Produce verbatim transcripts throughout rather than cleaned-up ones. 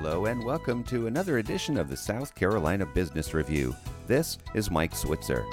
Hello and welcome to another edition of the South Carolina Business Review. This is Mike Switzer.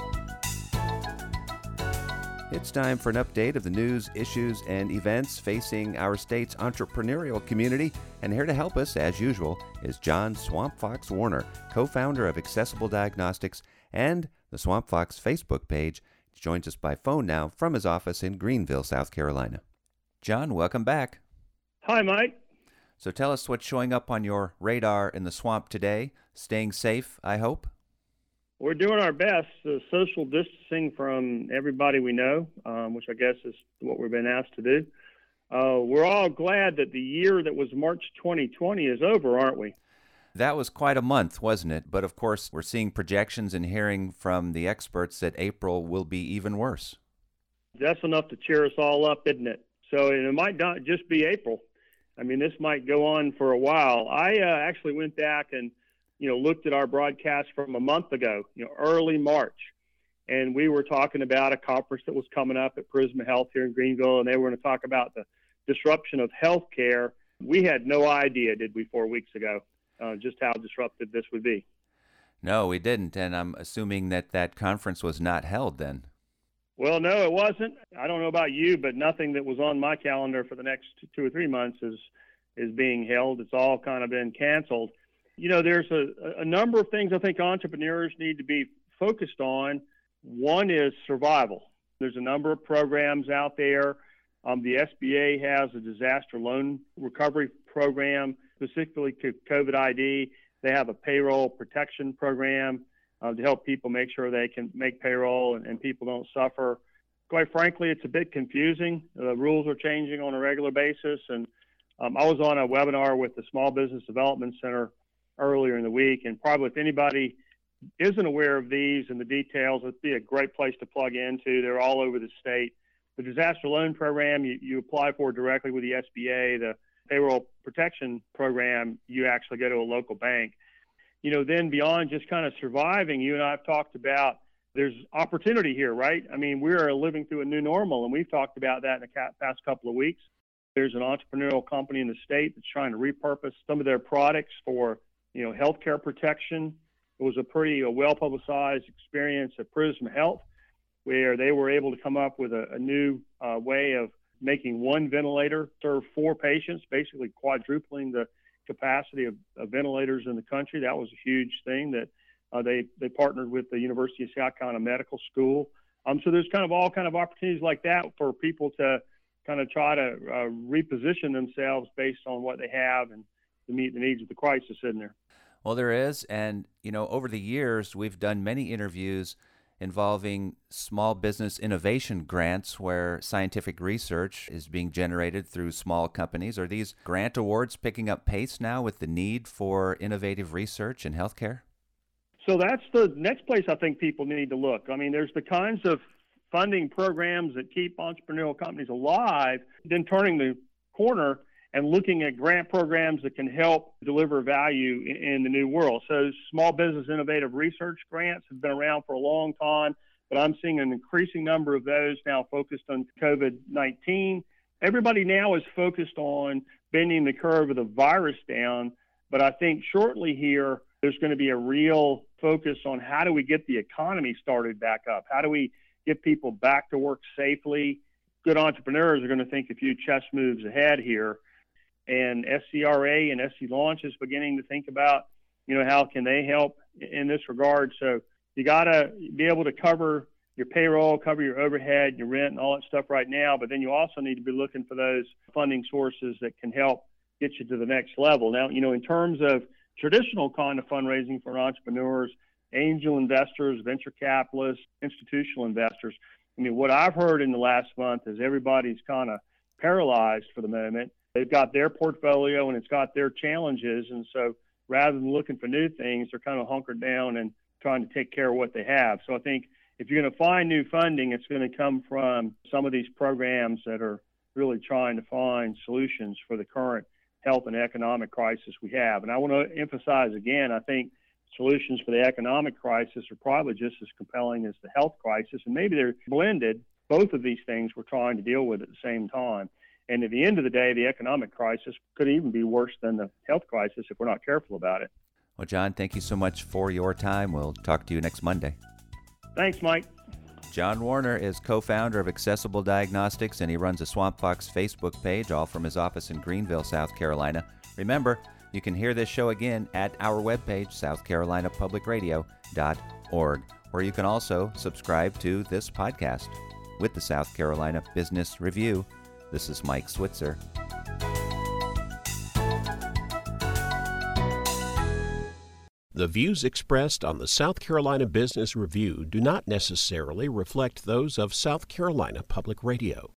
It's time for an update of the news, issues, and events facing our state's entrepreneurial community. And here to help us, as usual, is John Swamp Fox Warner, co-founder of Accessible Diagnostics and the Swamp Fox Facebook page. He joins us by phone now from his office in Greenville, South Carolina. John, welcome back. Hi, Mike. So tell us what's showing up on your radar in the swamp today. Staying safe, I hope? We're doing our best. Uh, social distancing from everybody we know, um, which I guess is what we've been asked to do. Uh, we're all glad that the year that was March twenty twenty is over, aren't we? That was quite a month, wasn't it? But of course, we're seeing projections and hearing from the experts that April will be even worse. That's enough to cheer us all up, isn't it? So and it might not just be April. I mean, this might go on for a while. I uh, actually went back and, you know, looked at our broadcast from a month ago, you know, early March. And we were talking about a conference that was coming up at Prisma Health here in Greenville, and they were going to talk about the disruption of healthcare. We had no idea, did we, four weeks ago, uh, just how disruptive this would be. No, we didn't. And I'm assuming that that conference was not held then. Well, no, it wasn't. I don't know about you, but nothing that was on my calendar for the next two or three months is is being held. It's all kind of been canceled. You know, there's a, a number of things I think entrepreneurs need to be focused on. One is survival. There's a number of programs out there. Um, the S B A has a disaster loan recovery program specifically to COVID I D. They have a payroll protection program Uh, to help people make sure they can make payroll and, and people don't suffer. Quite frankly, it's a bit confusing. The rules are changing on a regular basis. And um, I was on a webinar with the Small Business Development Center earlier in the week. And probably if anybody isn't aware of these and the details, it'd be a great place to plug into. They're all over the state. The disaster loan program, you, you apply for directly with the S B A. The payroll protection program, you actually go to a local bank. You know, then beyond just kind of surviving, you and I have talked about there's opportunity here, right? I mean, we're living through a new normal, and we've talked about that in the past couple of weeks. There's an entrepreneurial company in the state that's trying to repurpose some of their products for, you know, healthcare protection. It was a pretty uh, well-publicized experience at Prisma Health, where they were able to come up with a, a new uh, way of making one ventilator serve four patients, basically quadrupling the capacity of, of ventilators in the country. That was a huge thing that uh, they they partnered with the University of South Carolina Medical School. Um, so there's kind of all kind of opportunities like that for people to kind of try to uh, reposition themselves based on what they have and to meet the needs of the crisis, isn't there? Well, there is. And, you know, over the years, we've done many interviews involving small business innovation grants where scientific research is being generated through small companies. Are these grant awards picking up pace now with the need for innovative research in healthcare? So that's the next place I think people need to look. I mean, there's the kinds of funding programs that keep entrepreneurial companies alive, then turning the corner and looking at grant programs that can help deliver value in, in the new world. So small business innovative research grants have been around for a long time, but I'm seeing an increasing number of those now focused on COVID nineteen. Everybody now is focused on bending the curve of the virus down, but I think shortly here, there's going to be a real focus on how do we get the economy started back up? How do we get people back to work safely? Good entrepreneurs are going to think a few chess moves ahead here. And S C R A and S C Launch is beginning to think about, you know, how can they help in this regard. So you got to be able to cover your payroll, cover your overhead, your rent, and all that stuff right now. But then you also need to be looking for those funding sources that can help get you to the next level. Now, you know, in terms of traditional kind of fundraising for entrepreneurs, angel investors, venture capitalists, institutional investors, I mean, what I've heard in the last month is everybody's kind of paralyzed for the moment. They've got their portfolio and it's got their challenges. And so rather than looking for new things, they're kind of hunkered down and trying to take care of what they have. So I think if you're going to find new funding, it's going to come from some of these programs that are really trying to find solutions for the current health and economic crisis we have. And I want to emphasize again, I think solutions for the economic crisis are probably just as compelling as the health crisis. And maybe they're blended. Both of these things we're trying to deal with at the same time. And at the end of the day, the economic crisis could even be worse than the health crisis if we're not careful about it. Well, John, thank you so much for your time. We'll talk to you next Monday. Thanks, Mike. John Warner is co-founder of Accessible Diagnostics, and he runs a Swamp Fox Facebook page, all from his office in Greenville, South Carolina. Remember, you can hear this show again at our webpage, south carolina public radio dot org, where you can also subscribe to this podcast. With the South Carolina Business Review, this is Mike Switzer. The views expressed on the South Carolina Business Review do not necessarily reflect those of South Carolina Public Radio.